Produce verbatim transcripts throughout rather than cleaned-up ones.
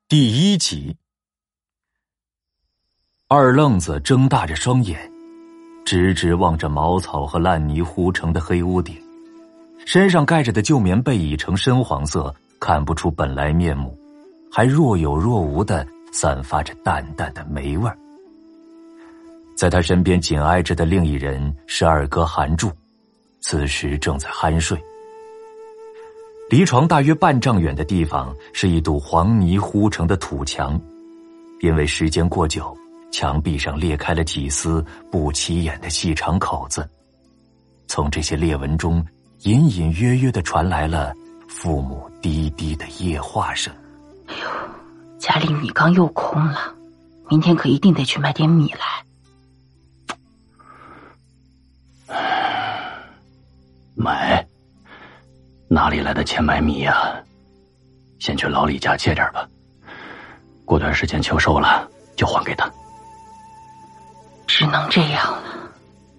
第一集。二愣子睁大着双眼，直直望着茅草和烂泥糊成的黑屋顶，身上盖着的旧棉被已成深黄色，看不出本来面目，还若有若无地散发着淡淡的霉味儿。在他身边紧挨着的另一人是二哥韩柱，此时正在酣睡。离床大约半丈远的地方是一堵黄泥糊成的土墙，因为时间过久，墙壁上裂开了几丝不起眼的细长口子，从这些裂纹中隐隐约约地传来了父母低低的夜话声。 哎呦，家里米缸又空了，明天可一定得去买点米来。买？哪里来的钱买米呀？先去老李家借点吧，过段时间秋收了就还给他。 只能这样了。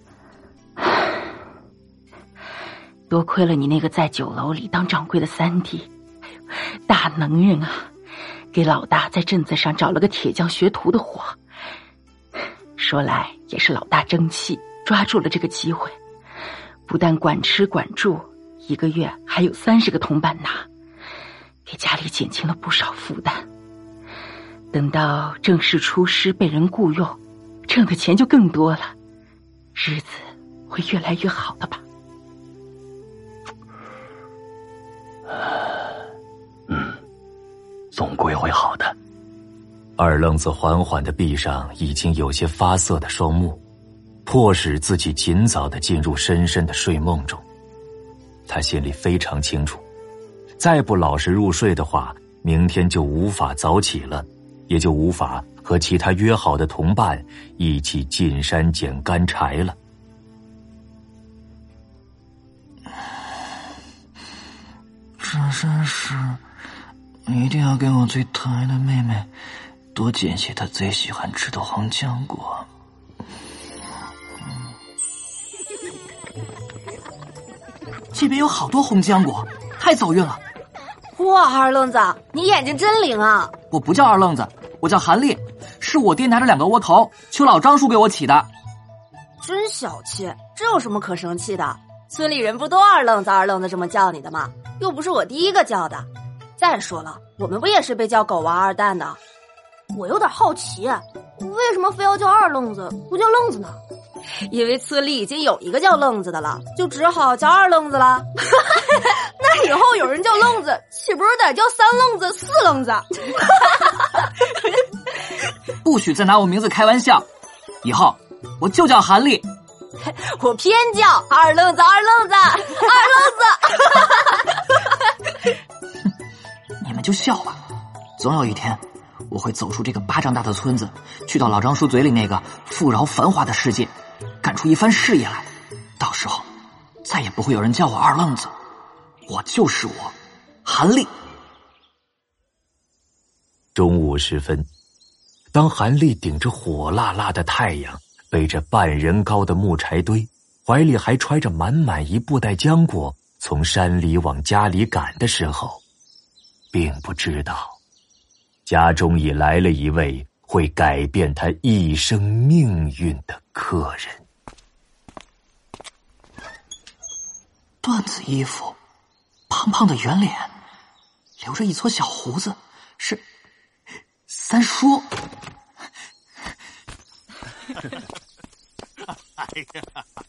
多亏了你那个在酒楼里当掌柜的三弟，哎呦，大能人啊，给老大在镇子上找了个铁匠学徒的活。说来也是老大争气，抓住了这个机会，不但管吃管住，一个月还有三十个铜板拿，给家里减轻了不少负担。等到正式出师被人雇佣，挣的钱就更多了，日子会越来越好的吧。 嗯，总归会好的。 二愣子缓缓地闭上已经有些发涩的双目，迫使自己尽早地进入深深的睡梦中。他心里非常清楚，再不老实入睡的话，明天就无法早起了，也就无法和其他约好的同伴一起进山捡干柴了。 上山时一定要给我最疼爱的妹妹多捡些她最喜欢吃的红浆果。这边有好多红浆果，太走运了。 哇，二愣子，你眼睛真灵啊！ 我不叫二愣子，我叫韩立，是我爹拿着两个窝头求老张叔给我起的。 真小气，这有什么可生气的？村里人不都二愣子二愣子这么叫你的吗？又不是我第一个叫的。再说了，我们不也是被叫狗娃二蛋的？我有点好奇，为什么非要叫二愣子不叫愣子呢？因为村里已经有一个叫愣子的了，就只好叫二愣子了。那以后有人叫愣子，岂不是得叫三愣子四愣子？ 不许再拿我名字开玩笑，以后我就叫韩立。 我偏叫二愣子二愣子二愣子。 你们就笑吧，总有一天我会走出这个巴掌大的村子，去到老张叔嘴里那个富饶繁华的世界，干出一番事业来。到时候再也不会有人叫我二愣子，我就是我，韩立。 中午时分，当韩立顶着火辣辣的太阳，背着半人高的木柴堆，怀里还揣着满满一布袋浆果，从山里往家里赶的时候，并不知道家中已来了一位会改变他一生命运的客人。 缎子衣服，胖胖的圆脸，留着一撮小胡子，是三叔。 哎呀，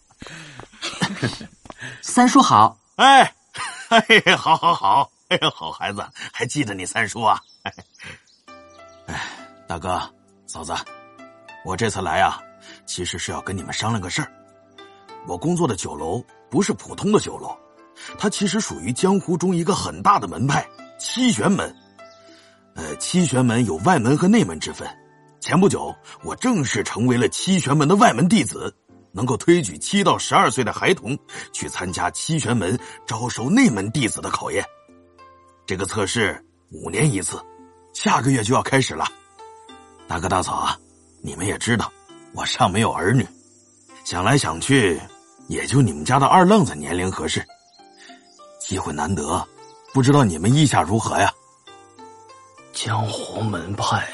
三叔好。 哎，哎，好好好，哎呀，好孩子，还记得你三叔啊？哎，大哥，嫂子，我这次来啊，其实是要跟你们商量个事儿。我工作的酒楼不是普通的酒楼，它其实属于江湖中一个很大的门派——七玄门。呃，七玄门有外门和内门之分。前不久，我正式成为了七玄门的外门弟子，能够推举七到十二岁的孩童去参加七玄门招收内门弟子的考验。这个测试五年一次，下个月就要开始了。大哥大嫂啊，你们也知道，我尚没有儿女，想来想去，也就你们家的二愣子年龄合适。机会难得，不知道你们意下如何呀？ 江湖门派，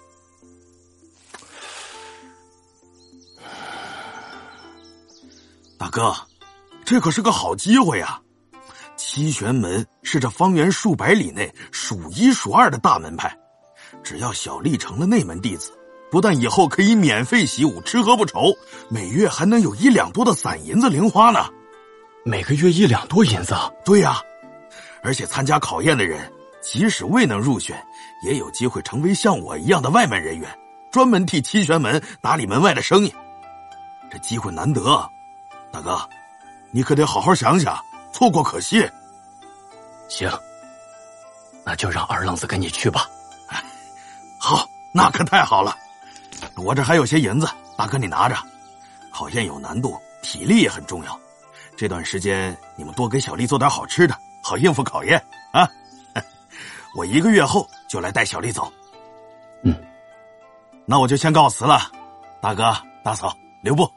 大哥，这可是个好机会呀！七玄门是这方圆数百里内数一数二的大门派，只要小丽成了内门弟子，不但以后可以免费习武，吃喝不愁，每月还能有一两多的散银子零花呢。 每个月一两多银子？ 对呀，而且参加考验的人，即使未能入选，也有机会成为像我一样的外门人员，专门替七玄门打理门外的生意。这机会难得，大哥，你可得好好想想，错过可惜。 行，那就让二愣子跟你去吧。 好，那可太好了。我这还有些银子，大哥你拿着。考验有难度，体力也很重要。这段时间你们多给小丽做点好吃的，好应付考验啊。我一个月后就来带小丽走。 嗯， 那我就先告辞了，大哥大嫂留步。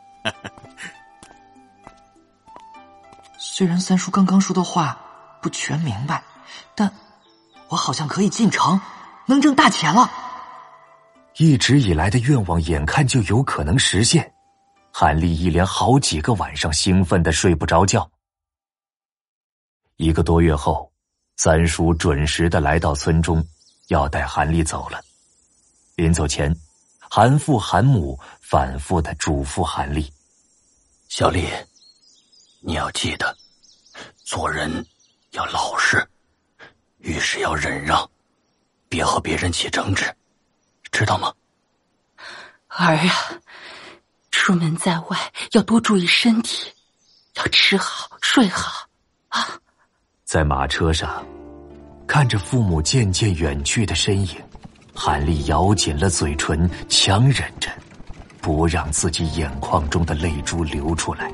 虽然三叔刚刚说的话不全明白，但我好像可以进城，能挣大钱了。 一直以来的愿望眼看就有可能实现，韩立一连好几个晚上兴奋的睡不着觉。一个多月后，三叔准时的来到村中，要带韩立走了。临走前，韩父韩母反复的嘱咐韩立： 小丽，你要记得，做人要老实，遇事要忍让，别和别人起争执，知道吗？ 儿啊，出门在外要多注意身体，要吃好睡好啊。 在马车上，看着父母渐渐远去的身影，韩立咬紧了嘴唇，强忍着不让自己眼眶中的泪珠流出来。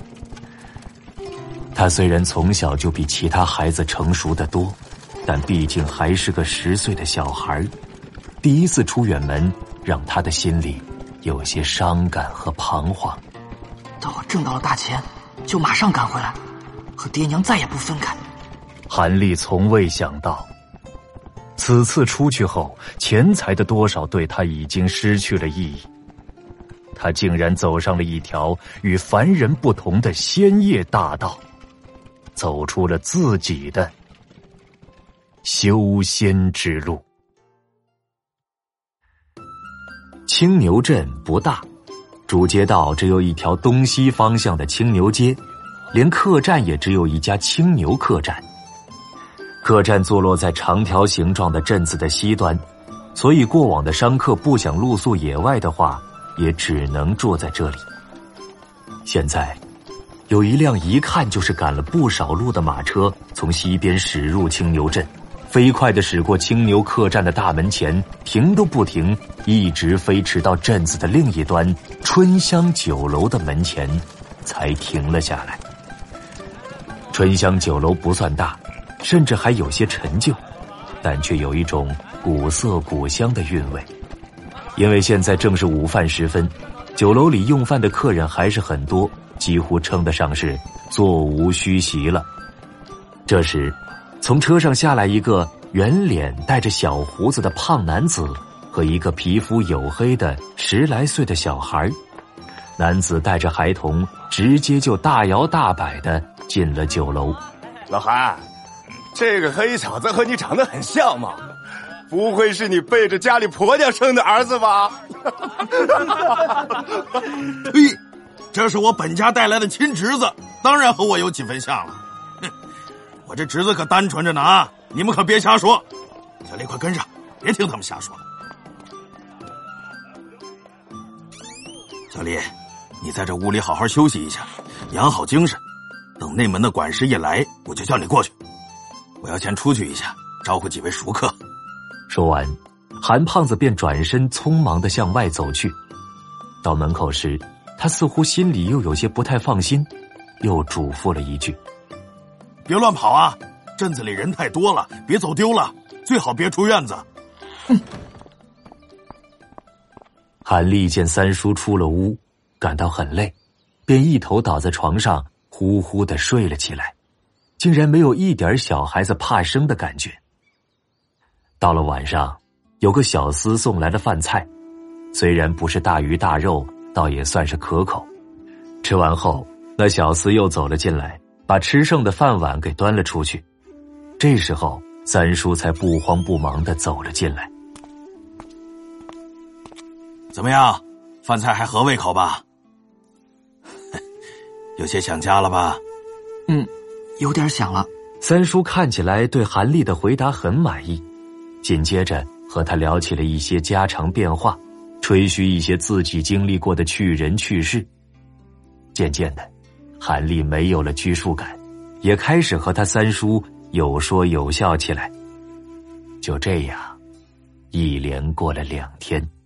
他虽然从小就比其他孩子成熟得多，但毕竟还是个十岁的小孩，第一次出远门让他的心里有些伤感和彷徨。 等我挣到了大钱，就马上赶回来，和爹娘再也不分开。 韩立从未想到，此次出去后，钱财的多少对他已经失去了意义。他竟然走上了一条与凡人不同的仙业大道，走出了自己的修仙之路。青牛镇不大，主街道只有一条东西方向的青牛街，连客栈也只有一家青牛客栈。客栈坐落在长条形状的镇子的西端，所以过往的商客不想露宿野外的话，也只能住在这里。现在有一辆一看就是赶了不少路的马车从西边驶入青牛镇，飞快地驶过青牛客栈的大门前，停都不停，一直飞驰到镇子的另一端春香酒楼的门前才停了下来。春香酒楼不算大，甚至还有些陈旧，但却有一种古色古香的韵味。因为现在正是午饭时分，酒楼里用饭的客人还是很多，几乎称得上是座无虚席了。这时从车上下来一个圆脸带着小胡子的胖男子和一个皮肤黝黑的十来岁的小孩。男子带着孩童直接就大摇大摆地进了酒楼。 老韩，这个黑小子和你长得很像吗？不会是你背着家里婆娘生的儿子吧？ 呸！这是我本家带来的亲侄子，当然和我有几分像了。哼，我这侄子可单纯着呢啊！你们可别瞎说。小丽，快跟上，别听他们瞎说。小丽，你在这屋里好好休息一下，养好精神。等内门的管事一来，我就叫你过去。我要先出去一下，招呼几位熟客。 说完，韩胖子便转身匆忙地向外走去。到门口时，他似乎心里又有些不太放心，又嘱咐了一句： 别乱跑啊，镇子里人太多了，别走丢了，最好别出院子。 哼！ 韩立见三叔出了屋，感到很累，便一头倒在床上呼呼地睡了起来，竟然没有一点小孩子怕生的感觉。 到了晚上，有个小厮送来的饭菜，虽然不是大鱼大肉，倒也算是可口。吃完后，那小厮又走了进来，把吃剩的饭碗给端了出去。这时候三叔才不慌不忙地走了进来。 怎么样，饭菜还合胃口吧？有些想家了吧？ 嗯，有点想了。 三叔看起来对韩立的回答很满意，紧接着和他聊起了一些家常便话，吹嘘一些自己经历过的趣人趣事。渐渐的，韩立没有了拘束感，也开始和他三叔有说有笑起来。就这样，一连过了两天。